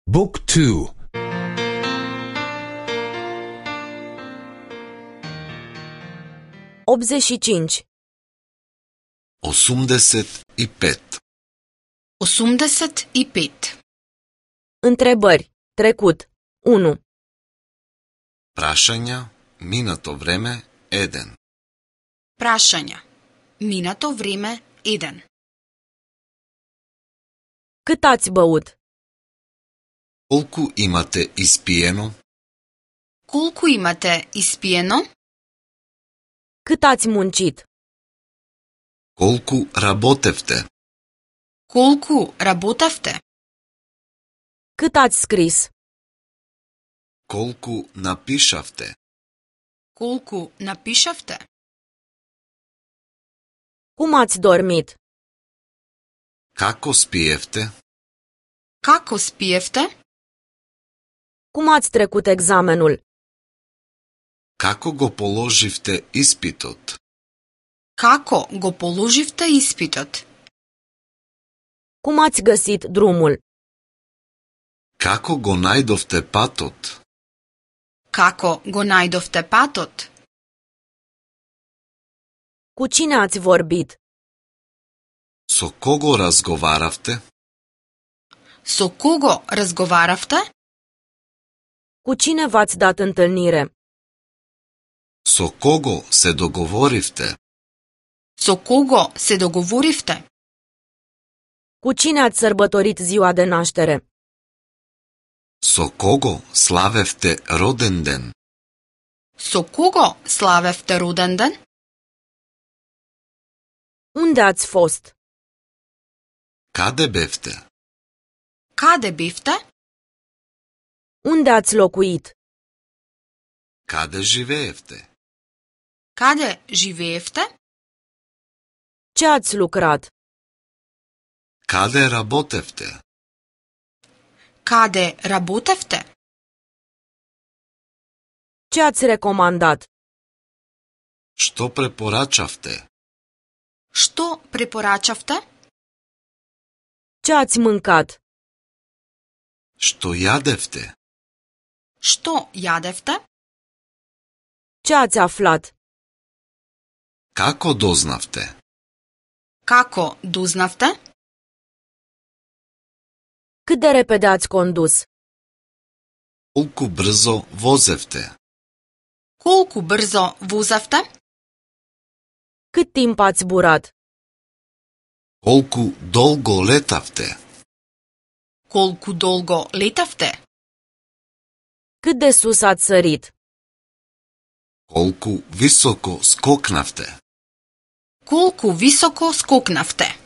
Book 2. 85. 85. 85. Întrebări. Trecut. 1. Прашања, минато време, 1. Прашања. Минато време 1. Cât ați băut? Колку имате испиено? Колку имате испиено? Cât ați muncit? Колку работевте? Колку работевте? Cât ați scris? Колку напишавте? Колку напишавте? Cum ați dormit? Како спиевте? Како спиевте? Cum ați trecut examenul? Како го положивте испитот? Како го положивте испитот? Cum ați găsit drumul? Како го најдовте патот? Како го најдовте патот? Cu cine ați vorbit? Со кого разговаравте? Со кого разговаравте? Cu cine v-ați dat întâlnire? Со кого се договоривте? Со кого се договоривте? Cu cine ați sărbătorit ziua de naștere? Со кого славевте роден ден? Со кого славевте роден ден? Unde ați fost? Каде бевте? Каде бевте? Unde ați locuit? Каде живеевте? Каде живеевте? Ce ați lucrat? Каде работевте? Каде работевте? Ce ați recomandat? Што препорачавте? Што препорачавте? Ce ați mâncat? Што јадевте? Што јадевте? Ce ați aflat? Како дознавте? Како дознавте? Cât de repede ați condus? Колку брзо возевте? Колку брзо возевте? Cât timp ați zburat? Колку долго летавте? Колку долго летавте? Cât de sus ați sărit? Колку високо скокнавте? Колку високо скокнавте?